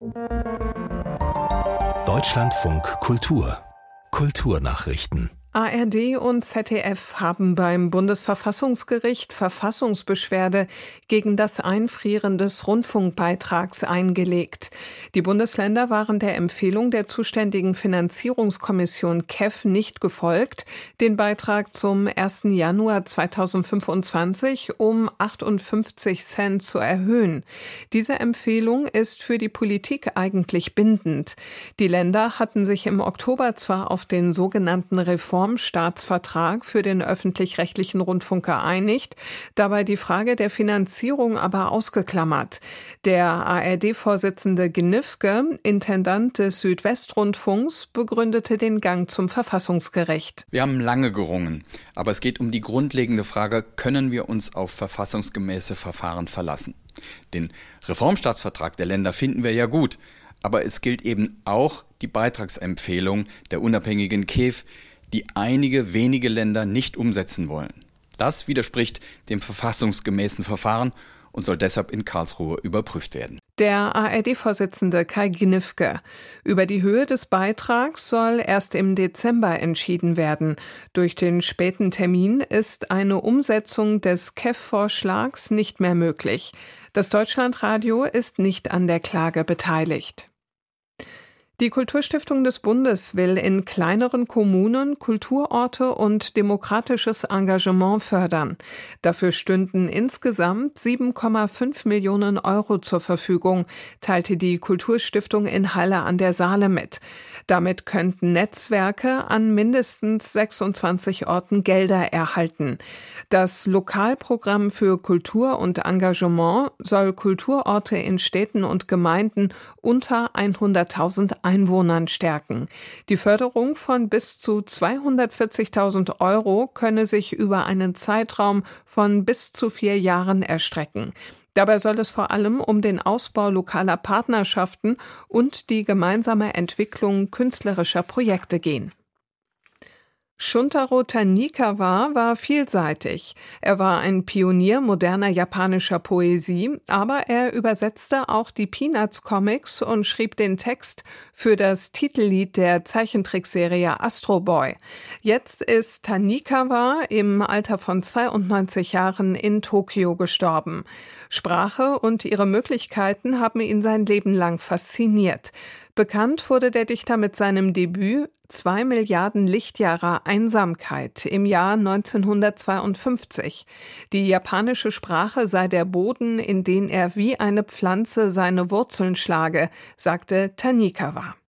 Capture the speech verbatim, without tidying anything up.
Deutschlandfunk Kultur Kulturnachrichten. A R D und Z D F haben beim Bundesverfassungsgericht Verfassungsbeschwerde gegen das Einfrieren des Rundfunkbeitrags eingelegt. Die Bundesländer waren der Empfehlung der zuständigen Finanzierungskommission K E F nicht gefolgt, den Beitrag zum ersten Januar zweitausendfünfundzwanzig um achtundfünfzig Cent zu erhöhen. Diese Empfehlung ist für die Politik eigentlich bindend. Die Länder hatten sich im Oktober zwar auf den sogenannten Reform Staatsvertrag für den öffentlich-rechtlichen Rundfunk geeinigt, dabei die Frage der Finanzierung aber ausgeklammert. Der A R D-Vorsitzende Gnifke, Intendant des Südwestrundfunks, begründete den Gang zum Verfassungsgericht. Wir haben lange gerungen, aber es geht um die grundlegende Frage, können wir uns auf verfassungsgemäße Verfahren verlassen? Den Reformstaatsvertrag der Länder finden wir ja gut, aber es gilt eben auch die Beitragsempfehlung der unabhängigen K E F, die einige wenige Länder nicht umsetzen wollen. Das widerspricht dem verfassungsgemäßen Verfahren und soll deshalb in Karlsruhe überprüft werden. Der A R D-Vorsitzende Kai Gnifke. Über die Höhe des Beitrags soll erst im Dezember entschieden werden. Durch den späten Termin ist eine Umsetzung des K E F-Vorschlags nicht mehr möglich. Das Deutschlandradio ist nicht an der Klage beteiligt. Die Kulturstiftung des Bundes will in kleineren Kommunen Kulturorte und demokratisches Engagement fördern. Dafür stünden insgesamt sieben Komma fünf Millionen Euro zur Verfügung, teilte die Kulturstiftung in Halle an der Saale mit. Damit könnten Netzwerke an mindestens sechsundzwanzig Orten Gelder erhalten. Das Lokalprogramm für Kultur und Engagement soll Kulturorte in Städten und Gemeinden unter hunderttausend Einwohnern stärken. Die Förderung von bis zu zweihundertvierzigtausend Euro könne sich über einen Zeitraum von bis zu vier Jahren erstrecken. Dabei soll es vor allem um den Ausbau lokaler Partnerschaften und die gemeinsame Entwicklung künstlerischer Projekte gehen. Shuntaro Tanikawa war vielseitig. Er war ein Pionier moderner japanischer Poesie, aber er übersetzte auch die Peanuts-Comics und schrieb den Text für das Titellied der Zeichentrickserie Astro Boy. Jetzt ist Tanikawa im Alter von zweiundneunzig Jahren in Tokio gestorben. Sprache und ihre Möglichkeiten haben ihn sein Leben lang fasziniert. Bekannt wurde der Dichter mit seinem Debüt Zwei Milliarden Lichtjahre Einsamkeit im Jahr neunzehnhundertzweiundfünfzig. Die japanische Sprache sei der Boden, in den er wie eine Pflanze seine Wurzeln schlage, sagte Tanikawa.